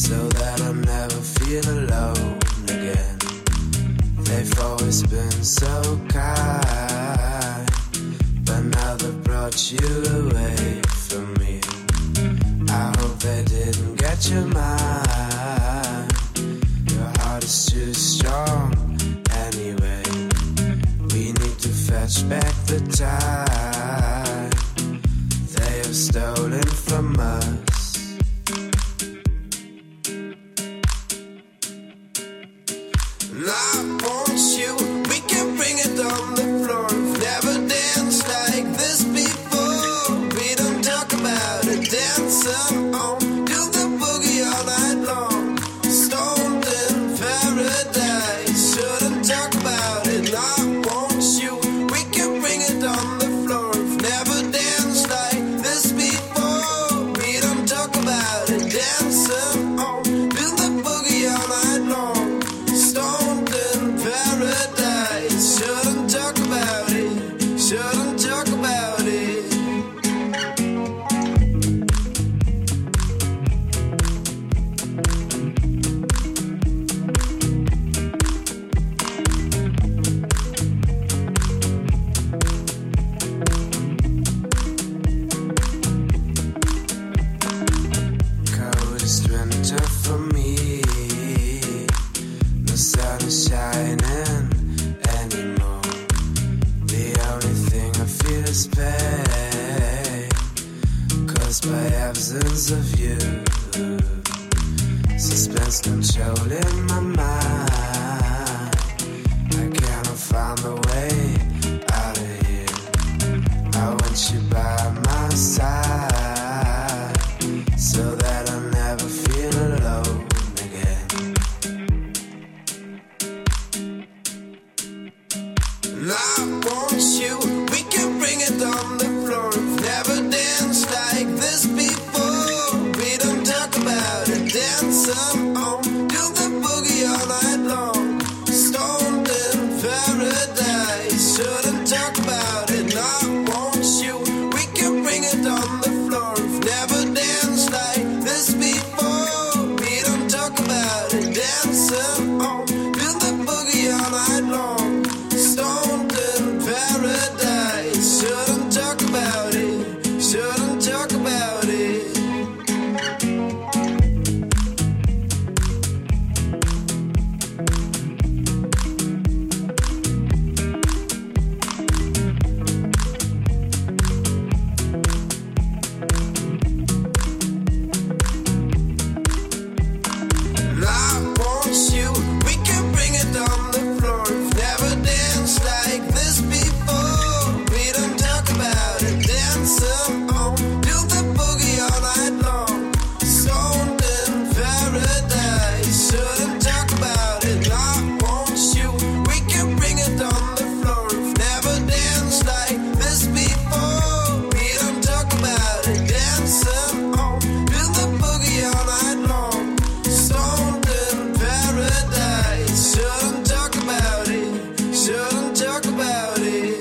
so that I'll never feel alone again. They've always been so kind, but now they've brought you away from me. I hope they didn't get your mind. Your heart is too strong anyway. We need to fetch back the time they have stolen from us. And I want you, we can bring it on the floor. We've never danced like this before. We don't talk about it, dancing on, do the boogie all night long. Stoned in paradise, shouldn't talk about it. And I want you, we can bring it on the floor. We've never danced like this before. We don't talk about it, dancing on, do the boogie all night long. Stoned in paradise, shouldn't talk about it, shouldn't talk about it. Coldest winter for me, the sun is shining anymore. The only thing I feel is pain, caused by absence of you. Suspense controlling my mind. I cannot find a way out of here. I want you by my side, so that I'll never feel alone again. And I want you, we can bring it on the floor. We've never danced like this before. We don't talk about it, dancing on, do the boogie all night long. Stoned in paradise, shouldn't talk about it. And I want you, we can bring it on the floor. We've never danced like this before. We don't talk about it, dancing on, do the boogie all night long. Stoned in paradise, shouldn't talk about it, shouldn't talk about it. And I want you, we can bring it on the floor. We've never danced like this before. We don't talk about it, dancing on, do the boogie all night long. Stoned in paradise, shouldn't talk about it. And I want you, we can bring it on the floor. We've never danced like this before. We don't talk about it, dancing on, do the boogie all night long. Stoned in paradise, shouldn't talk about it, shouldn't talk about it.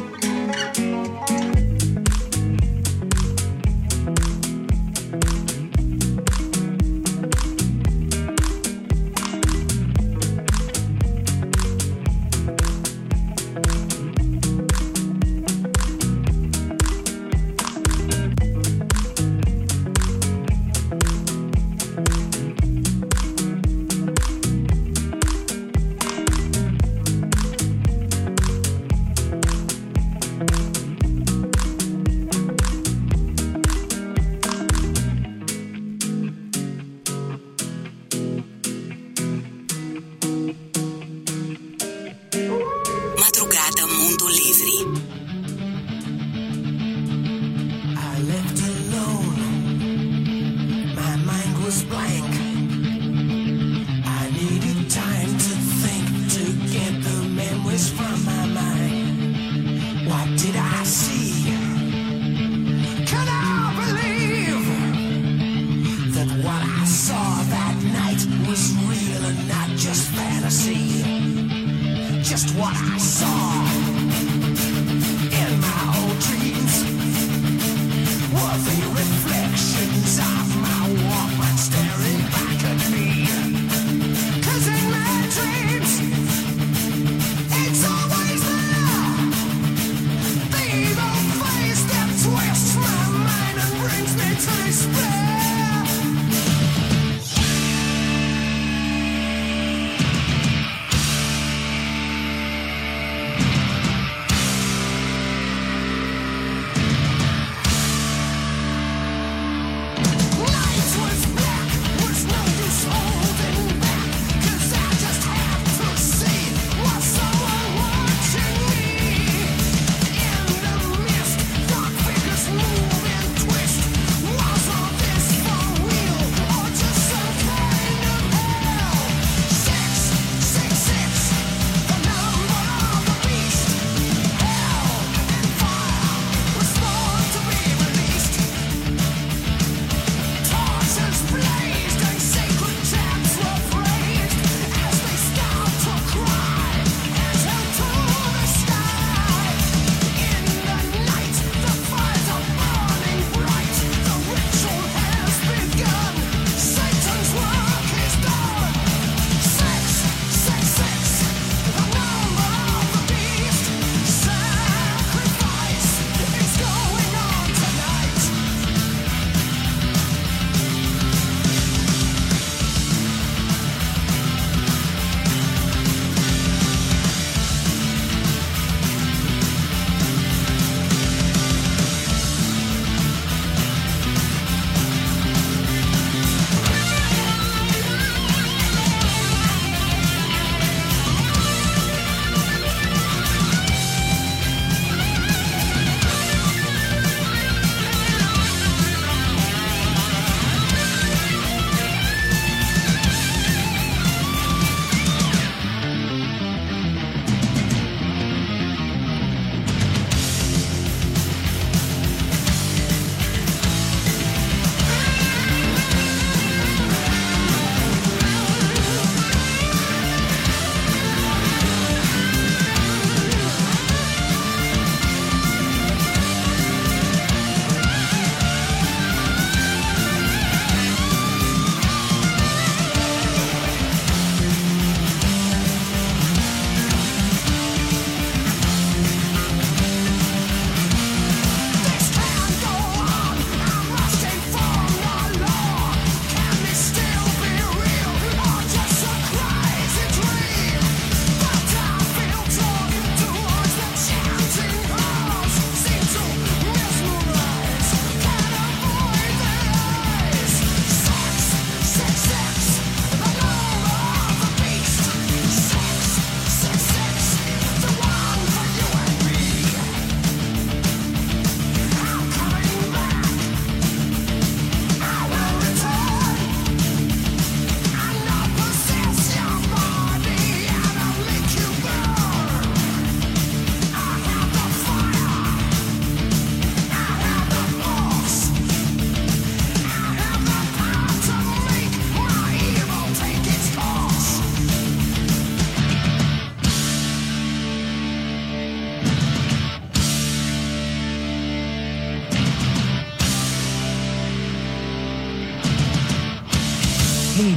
Madrugada Mundo Livre. I left alone. My mind was blank. I needed time to think, to get the memories from my mind. What did I see? Could I believe that what I saw that night was real and not just fantasy? Just what I saw in my old dreams were the reflections of my Walkman staring back at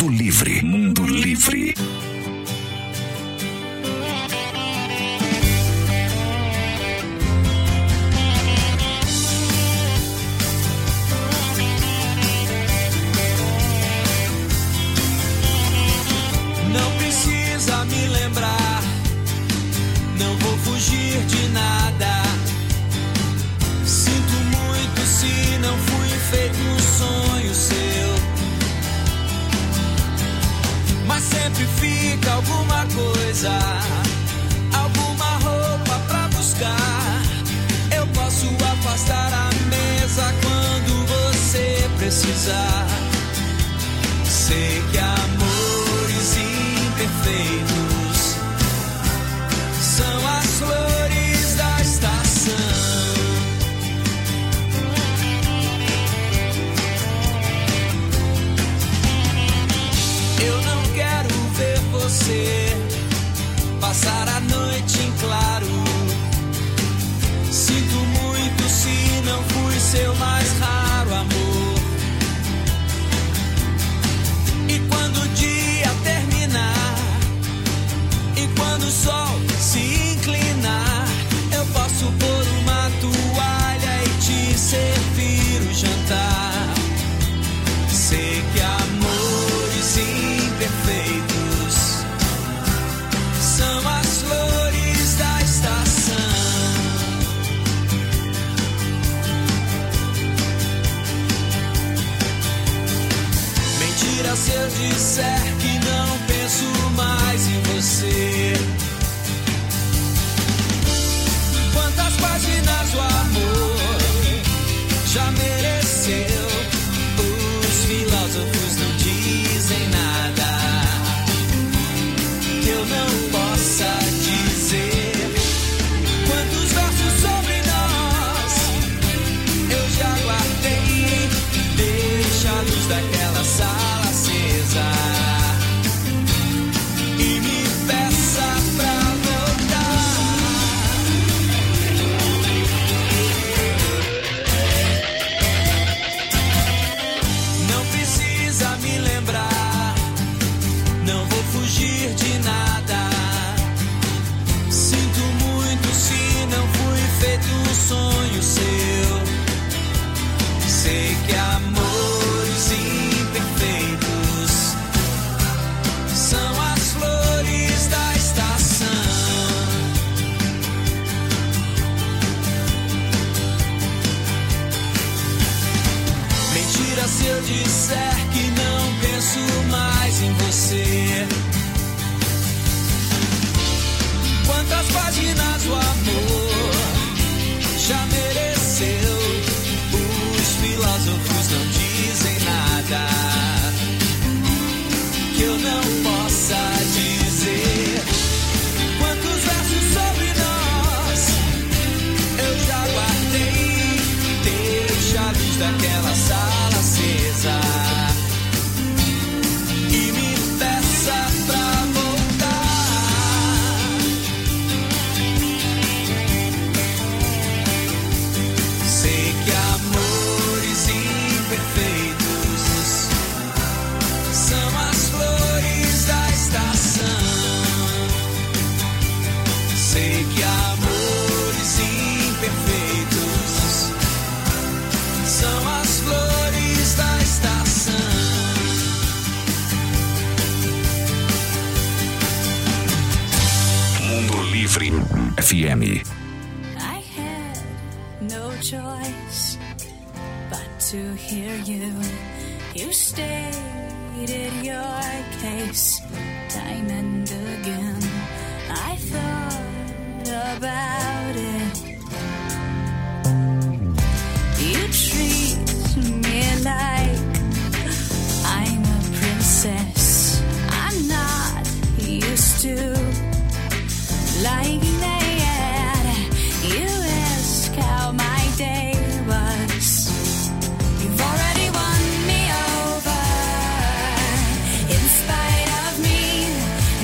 Mundo Livre. Mundo Livre. Não precisa me lembrar, não vou fugir de nada. Sinto muito se não fui feito um sonho seu, mas sempre fica alguma coisa, alguma roupa pra buscar. Eu posso afastar a mesa quando você precisar. Sei que amores imperfeitos são as flores da estação. Eu não quero ver você passar a noite em claro. Sinto muito se não fui seu mais raro amor. E quando o dia terminar, e quando o sol se inclinar, eu posso pôr uma toalha e te servir o jantar. Sei que amores imperfeitos são as flores da estação. Mentira se eu disser que não penso mais em você. Quantas páginas o amor já mereceu? Os filósofos não dizem nada que eu não possa dizer. Quantos versos sobre nós eu já guardei? Deixa a luz daquela sala acesa e me peça pra voltar. Não precisa me lembrar, não vou fugir de nada. Sinto muito se não fui feito um sonho seu. Sei que amores imperfeitos são as flores da estação. Mentira se eu disser que não penso mais em você. Quantas páginas o amor já mereceu? Os filósofos não dizem nada que eu não possa dizer. Quantos versos sobre nós eu já guardei? Deixa a luz daquela sala acesa e me peça pra voltar. Sei que amores imperfeitos são as flores da estação. Sei que amores imperfeitos são as flores da estação. Mundo Livre FM. I had no choice but to hear you. You stated your case time and again. I thought about it. You treat me like I'm a princess. I'm not used to lying there. You ask how my day was. You've already won me over. In spite of me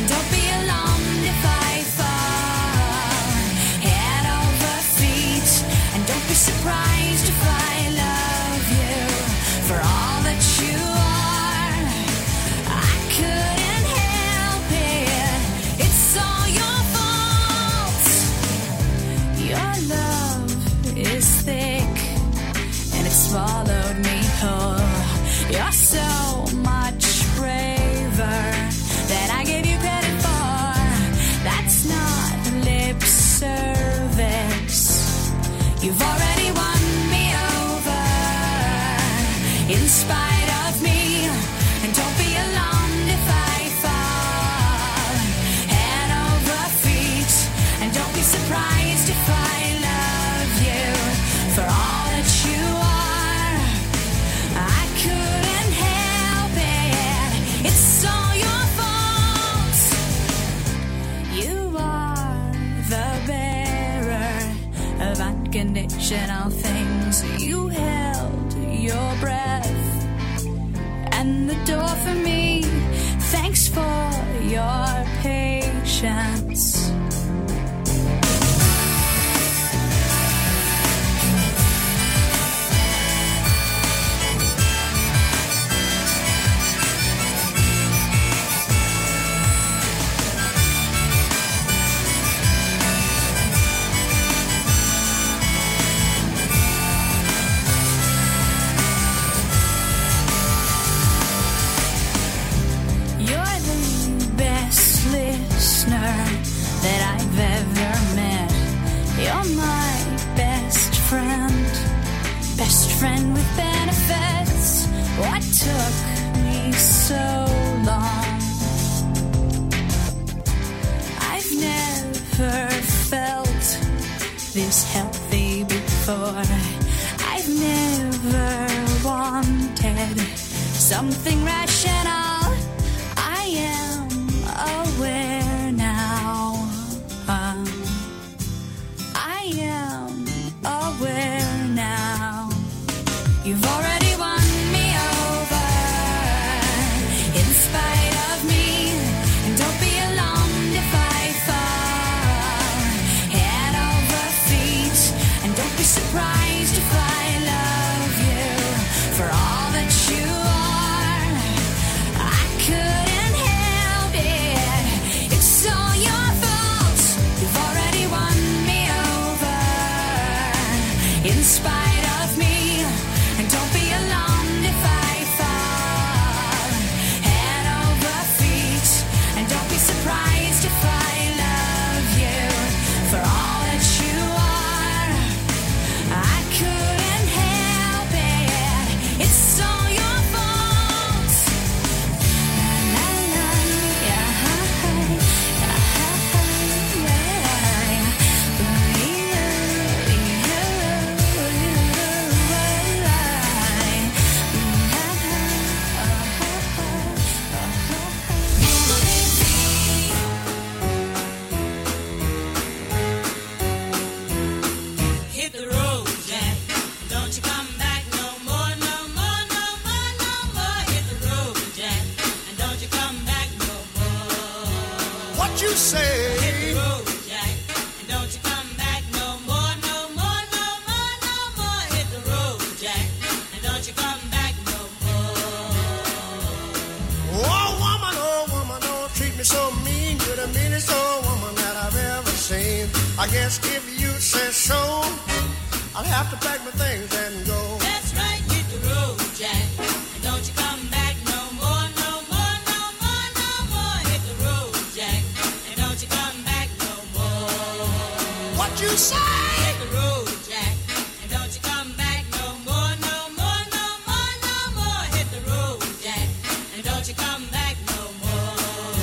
rational things. You held your breath and the door for me. Thanks for your patience. That I've ever met. You're my best friend with benefits. What took me so long? I've never felt this healthy before. I've never wanted something rational. I am aware now. I am aware now. You've already won me over in spite of me. And don't be alarmed if I fall head over feet. And don't be surprised if I love you for all that you are. I couldn't help it. It's all your fault. You've already won me over in spite of me. And don't be alarmed if I fall head over feet. And don't be surprised if I love you for all that you are. I couldn't help it. It's all your fault. La, la, Hit the road, Jack. Don't you come back no more, no more, no more, no more. Hit the road, Jack. And don't you come back no more. What you say? Hit the road, Jack. And don't you come back no more, no more, no more, no more. Hit the road, Jack. And don't you come back no more. Oh woman, don't treat me so mean. You're the meanest old woman that I've ever seen. I guess if you say so, I'll have to pack my things and go. That's right, hit the road, Jack. And don't you come back no more, no more, no more, no more. Hit the road, Jack. And don't you come back no more. What you say? Hit the road, Jack. And don't you come back no more, no more, no more, no more. Hit the road, Jack. And don't you come back no more.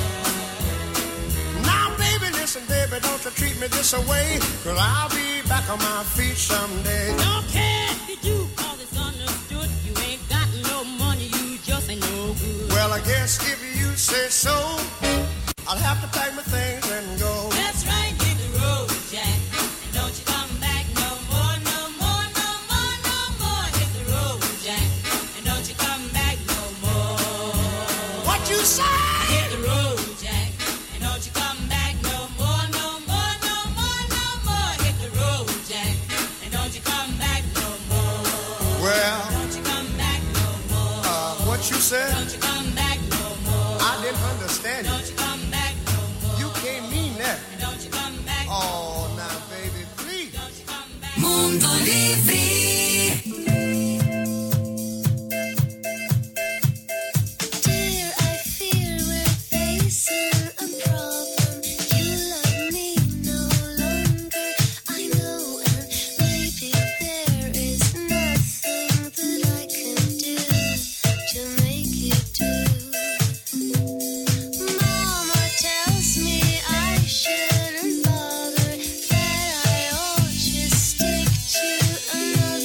Now, baby, listen, baby, don't you treat me this away. 'Cause I'll be back on my feet someday. Don't care if you do, 'cause it's understood. You ain't got no money, you just ain't no good. Well, I guess if you say so, I'll have to pack my things and go. That's right, hit the road, Jack. And don't you come back no more, no more, no more, no more. Hit the road, Jack. And don't you come back no more. What you say? Hit the road, Jack. And don't you come back no more, no more, no more, no more. Hit the road, Jack. And don't you come back no more. Well, Don't you come back no more. what you said? Don't you come back no more. I didn't understand Don't you. you come back no more. You can't mean that. And don't you come back. Oh, now, baby, please. Don't you come back. Mundo Livre. Dear, I fear we're facing a problem. You love me no longer, I know, and maybe there is nothing that I can do to make you do. Mama tells me I shouldn't bother, that I ought just stick to another.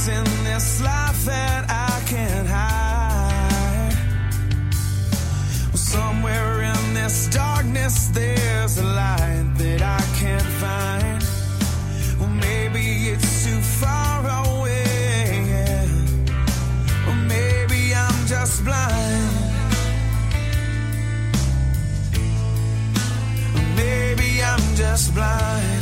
things in this life that I can't hide. Well, somewhere in this darkness there's a light that I can't find. Well, maybe it's too far away, yeah. Or maybe I'm just blind. Or maybe I'm just blind.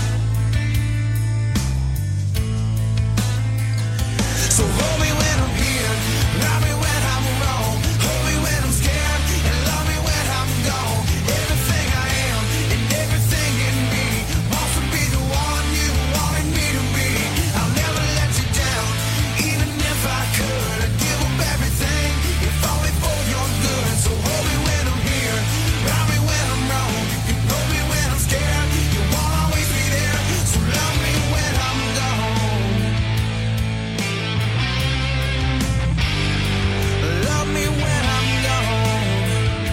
So hold me when I'm here, love me when I'm wrong, hold me when I'm scared, and love me when I'm gone. Everything I am and everything in me wants to be the one you wanted me to be. I'll never let you down, even if I could. I'd give up everything, if only for your good. So hold me when I'm here, love me when I'm wrong, you can hold me when I'm scared, you won't always be there. So love me when I'm gone. Love me when I'm gone.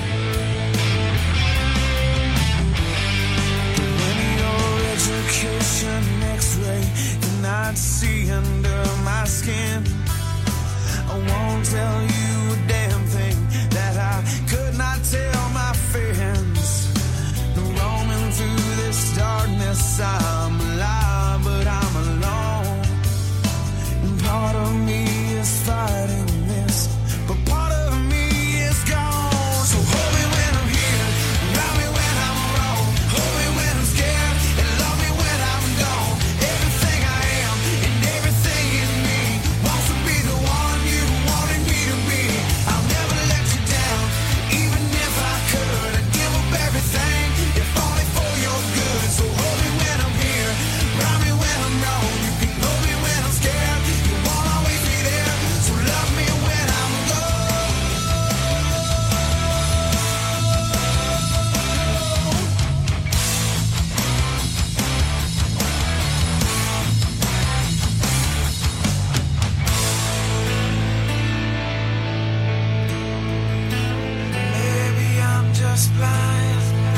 When your education X-ray cannot see under my skin, I won't tell you a damn thing that I could not tell my friends. Roaming through this darkness, I'm alive, but I'm alone. And part of me is fighting this, but part of me is gone. So hold me when I'm here, love me when I'm wrong, hold me when I'm scared, and love me when I'm gone. Everything I am and everything in me wants to be the one you wanted me to be. I'll never let you down, even if I could. I'd give up everything, if only for your good. So hold me when I'm here, love me when I'm wrong, you can hold me when I'm scared, you won't always be there. So love me when I'm gone. Maybe I'm just blind.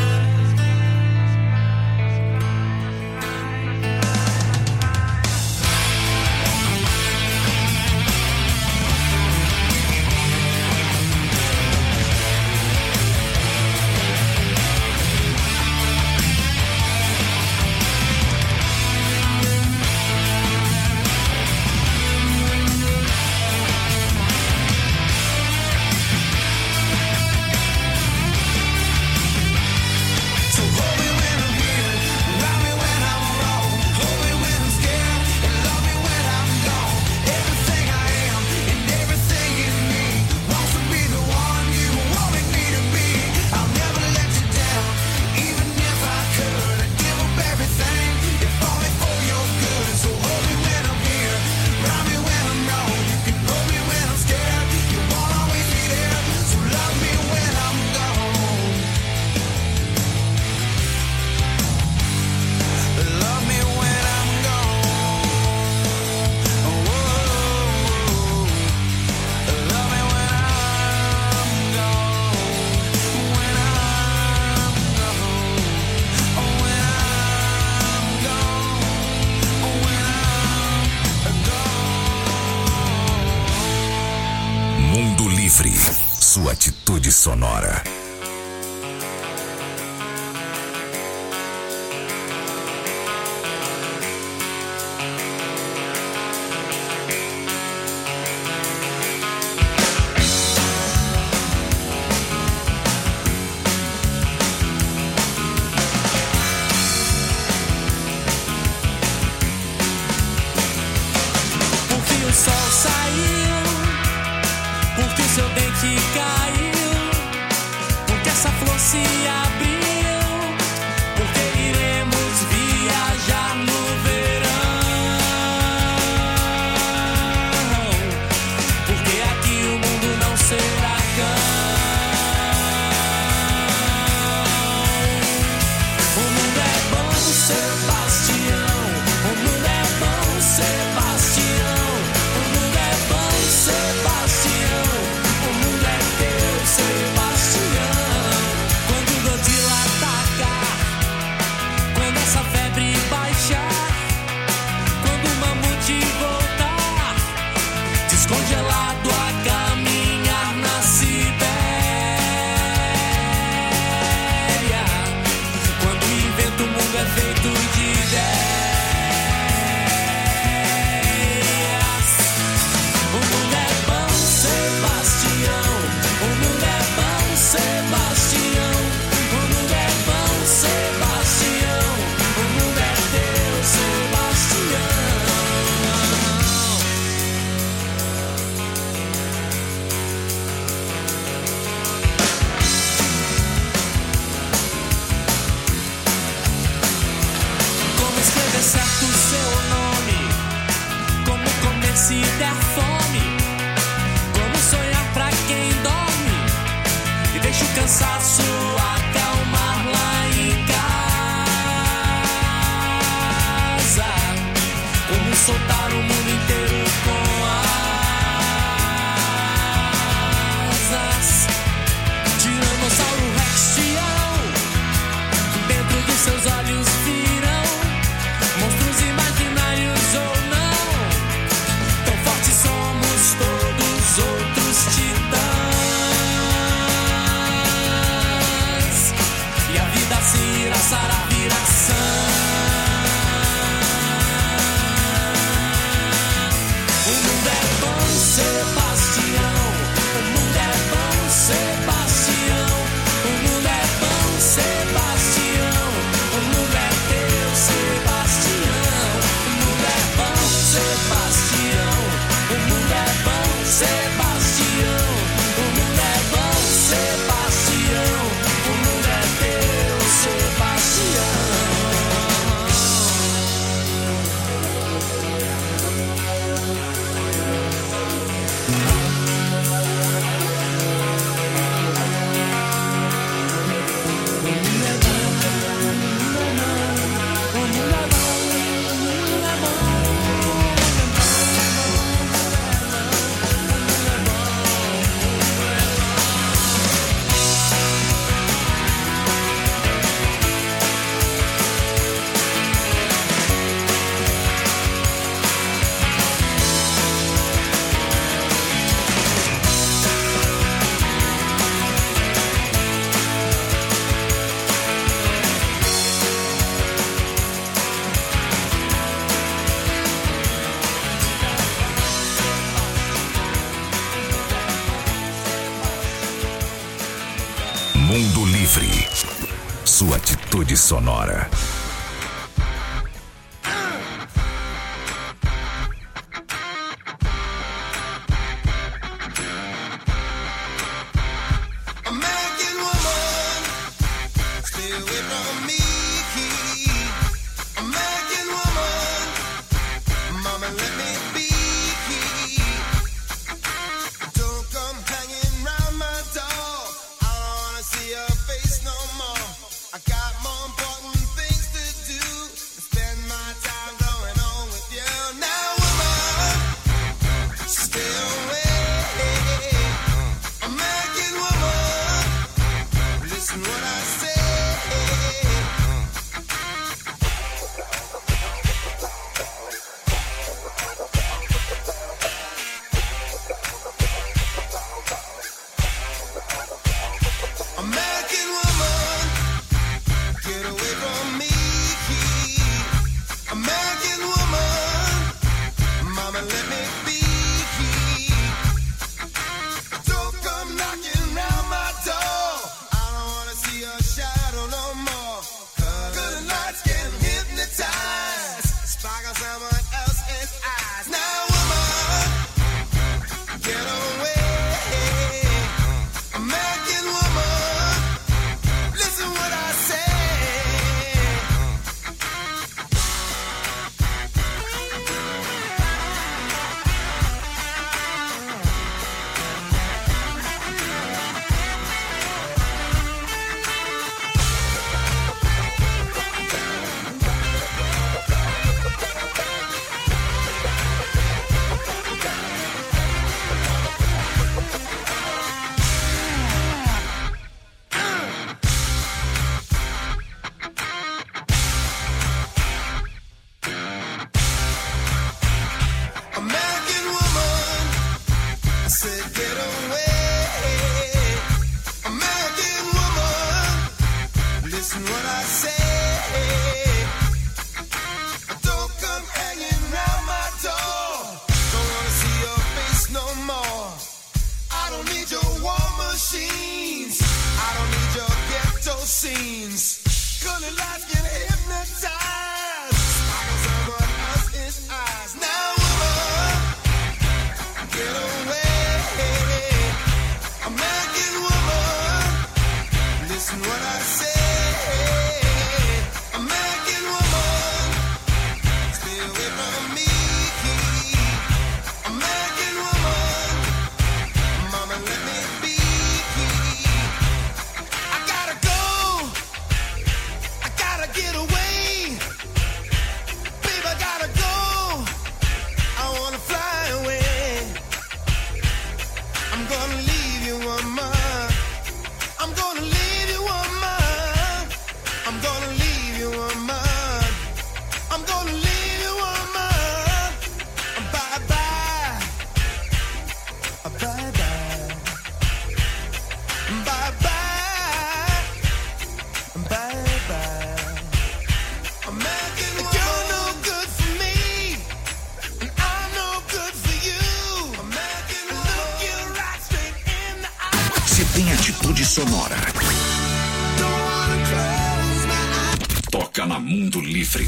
So hold me when I'm here, love me when I'm wrong, hold me when I'm scared, and love me when I'm gone. Everything I am and everything in me wants to be the one you wanted me to be. I'll never let you down, even if I could. I'd give up everything, if only for your good. So hold me when I'm here, love me when I'm wrong, you can hold me when I'm scared, you won't always be there. So love me when I'm gone. Love me when I'm gone. Whoa. Love me when I'm gone. When I'm gone. When I'm gone. When I'm gone. Mundo Livre, sua atitude sonora. Porque o sol saiu, porque o seu dente caiu, porque essa flor se abriu, porque iremos viajar no verão, porque aqui o mundo não será cão. O mundo é bom, Sebastião, o mundo é bom, Sebastião, o mundo é bom, Sebastião, o mundo é teu, Sebastião. Quando se der fome, como sonhar pra quem dorme, e deixa o cansaço acalmar lá em casa, como soltar o mundo inteiro com asas. Tiranossauro rexião, dentro dos seus olhos viram monstros imaginários ou não. Tão fortes somos todos outros titãs, e a vida se irá sarar, viração. O mundo é bom, Sebastião. O mundo é bom, Sebastião. O mundo é bom, Sebastião. O mundo é teu, Sebastião. O mundo é bom, Sebastião. O mundo é bom, Sebastião. O mundo é bom, Sebastião. O mundo é teu, Sebastião. Mundo Livre. Sua atitude sonora. American woman, stay away from me. American woman, mama, let me be. Don't come hanging round my door. I don't wanna see your face no more. I got more important things to atitude sonora. Toca na Mundo Livre.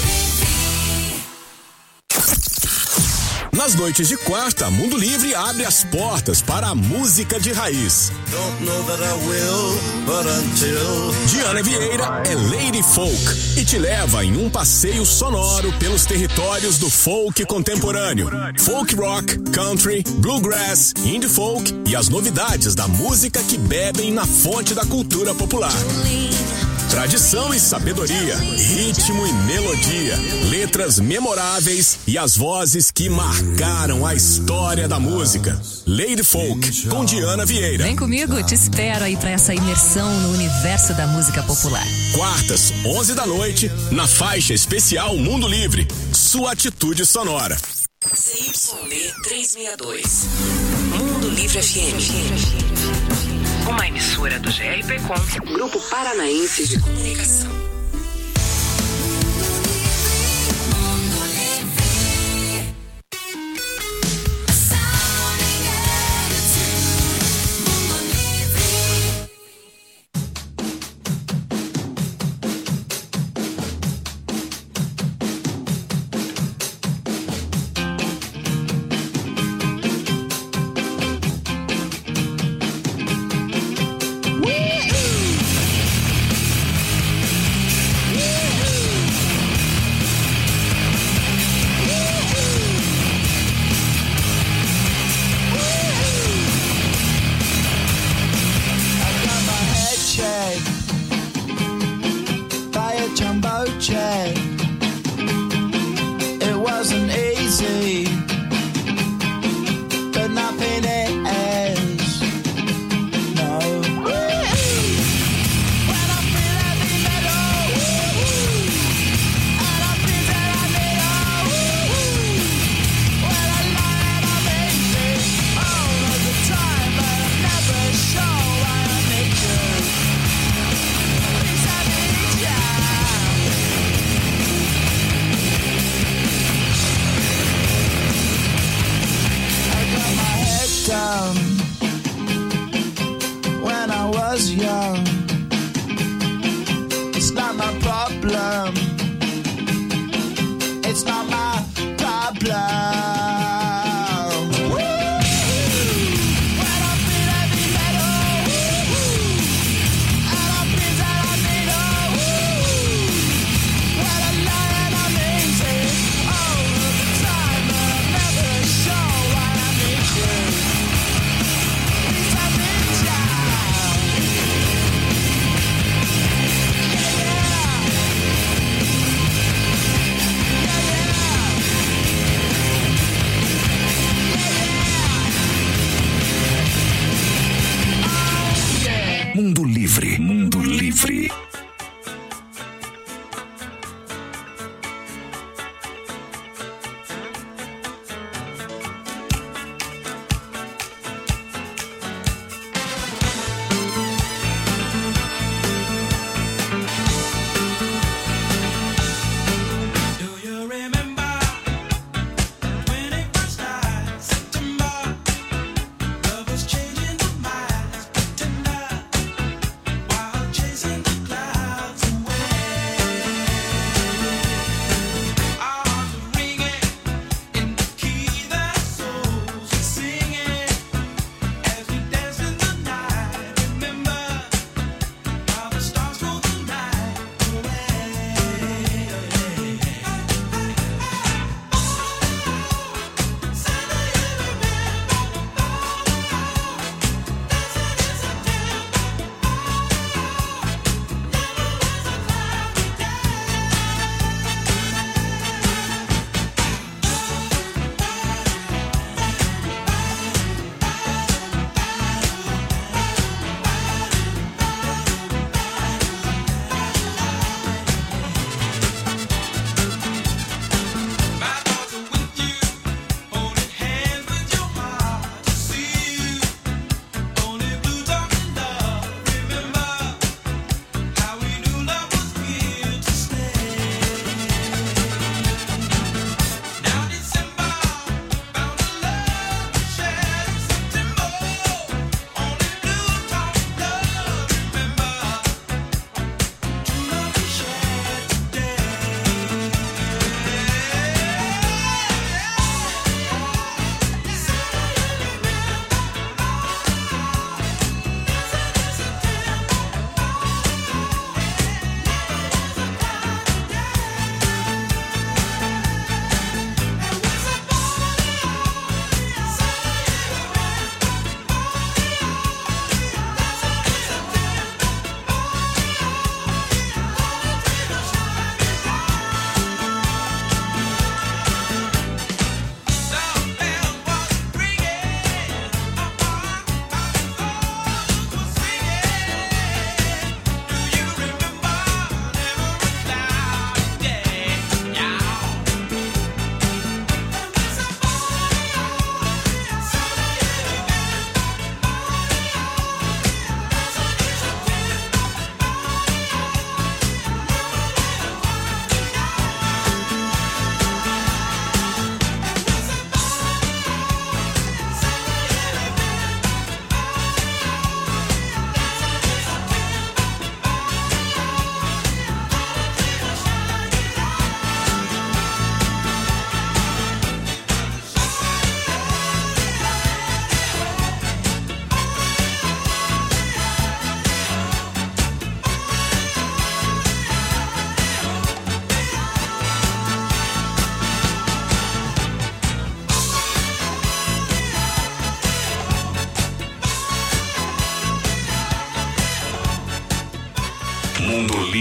Nas noites de quarta, Mundo Livre abre as portas para a música de raiz. Don't know that I will, but until Diana Vieira é Lady Folk e te leva em um passeio sonoro pelos territórios do folk contemporâneo. Folk rock, country, bluegrass, indie folk e as novidades da música que bebem na fonte da cultura popular. Tradição e sabedoria, ritmo e melodia, letras memoráveis e as vozes que marcaram a história da música. Lady Folk, com Diana Vieira. Vem comigo, te espero aí pra essa imersão no universo da música popular. Quartas, 11 da noite, na faixa especial Mundo Livre, sua atitude sonora. CYB 362, Mundo Livre FM. Uma emissora do GRPcom, Grupo Paranaense de Comunicação.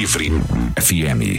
Livre FM.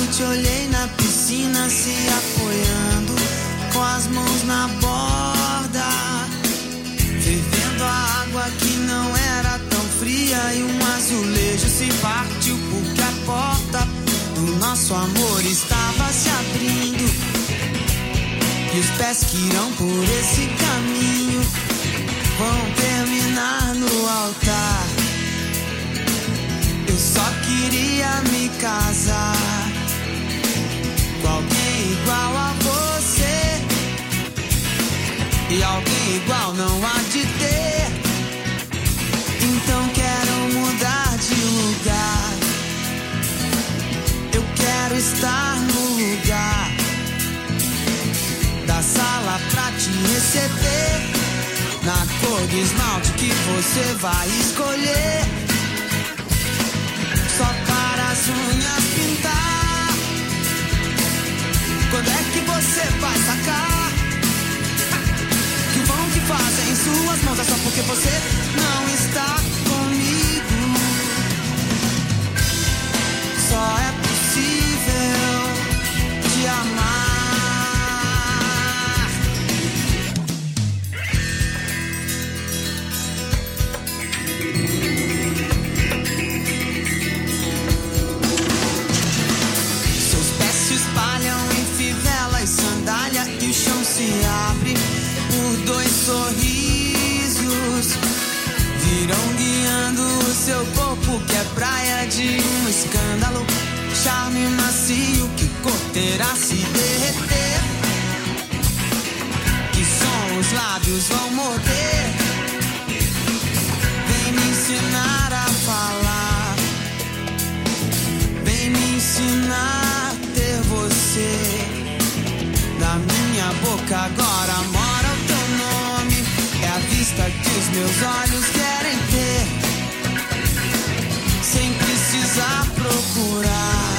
te olhei na piscina se apoiando, com as mãos na borda, fervendo a água que não era tão fria, e um azulejo se partiu porque a porta do nosso amor estava se abrindo, e os pés que irão por esse caminho vão terminar no altar. Eu só queria me casar com alguém igual a você, e alguém igual não há de ter. Então quero mudar de lugar, eu quero estar no lugar da sala pra te receber, na cor do esmalte que você vai escolher, só para as unhas pintar. Quando é que você vai sacar que o vão que fazem em suas mãos é só porque você não está comigo? Só é possível te amar. Sandália e o chão se abre por dois sorrisos, virão guiando o seu corpo que é praia de um escândalo, charme macio que corterá se derreter, que som os lábios vão morder. Vem me ensinar a falar, vem me ensinar a ter você. Na minha boca agora mora o teu nome, é a vista que os meus olhos querem ter, sem precisar procurar,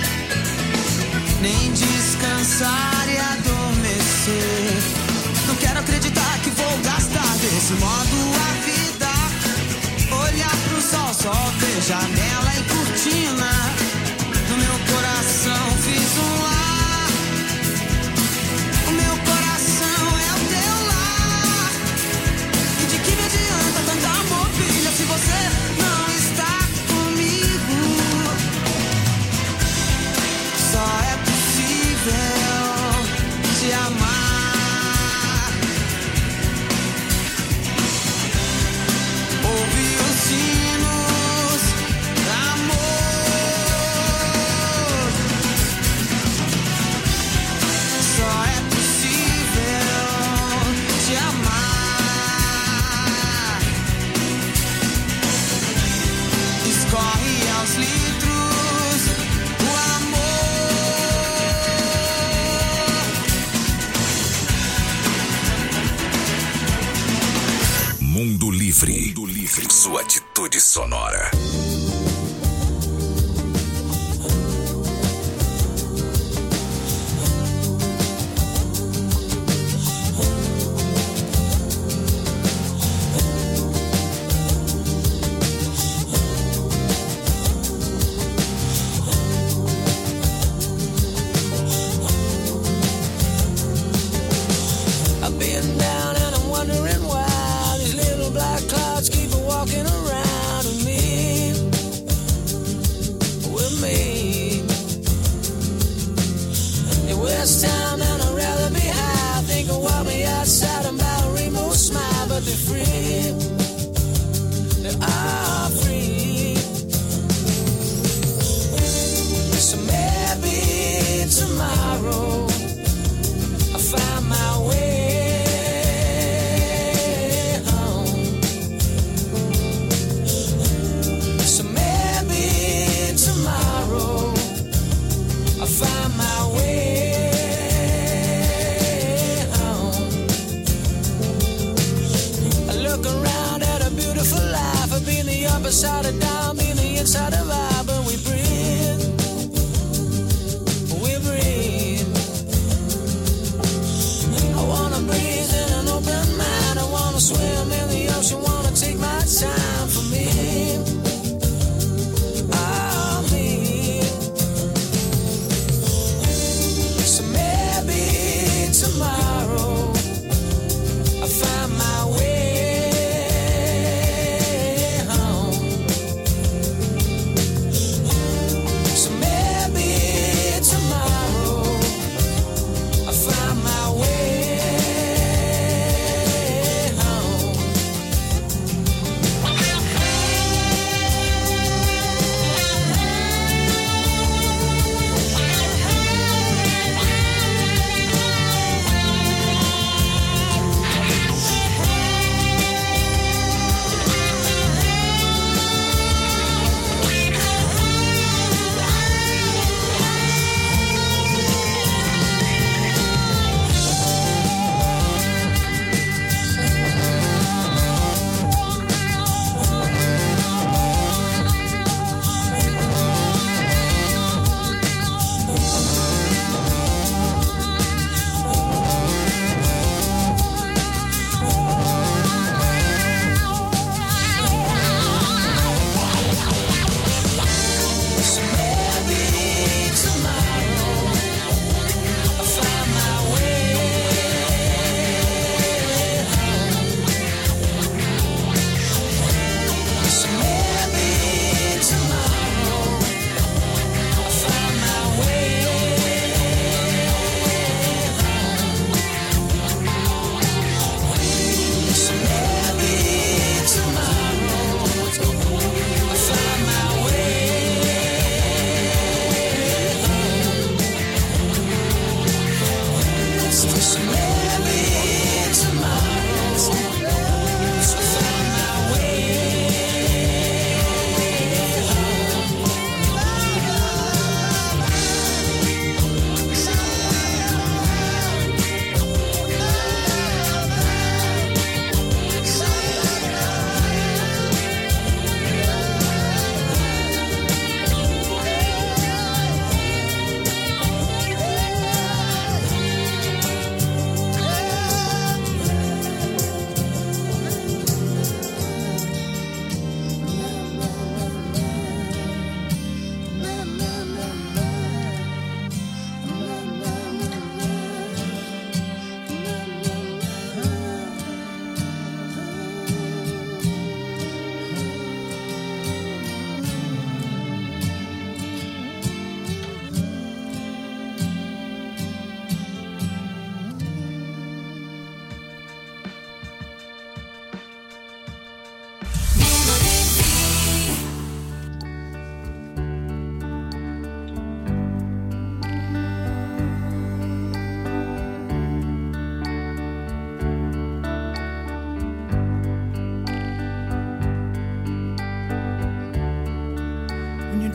nem descansar e adormecer. Não quero acreditar que vou gastar desse modo a vida, olhar pro sol, só ver janela e cortina. No meu coração fiz um lar, se você não está comigo. Só é possível te amar. Ouvir os sinos do amor. Só é possível te amar. Corre aos litros o amor. Mundo Livre. Mundo Livre. Sua atitude sonora. Walking around with me.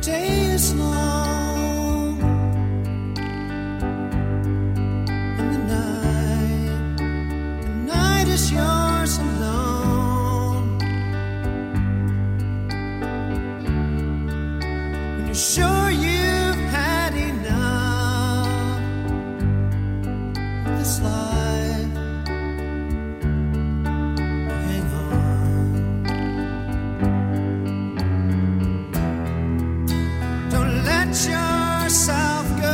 day is long and the night is yours alone. When you're sure you've had enough of this life, hang on. Don't let yourself go.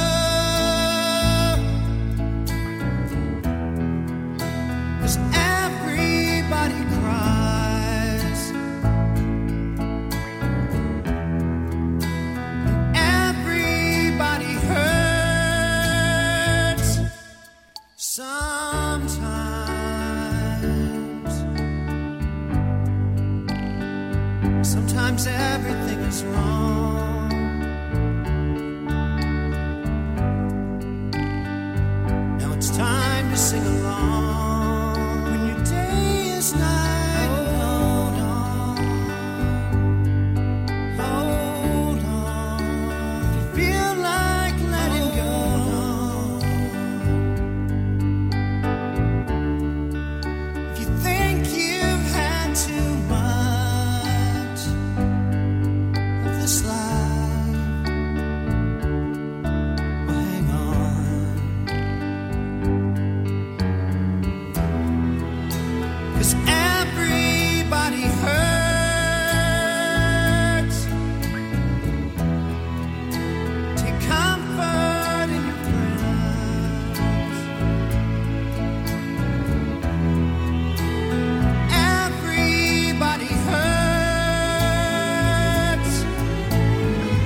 'Cause everybody cries and everybody hurts sometimes. Sometimes everything is wrong. Now it's time to sing along. When your day is night, hold on, hold on. If you feel like letting go, if you think you've had too much of this life,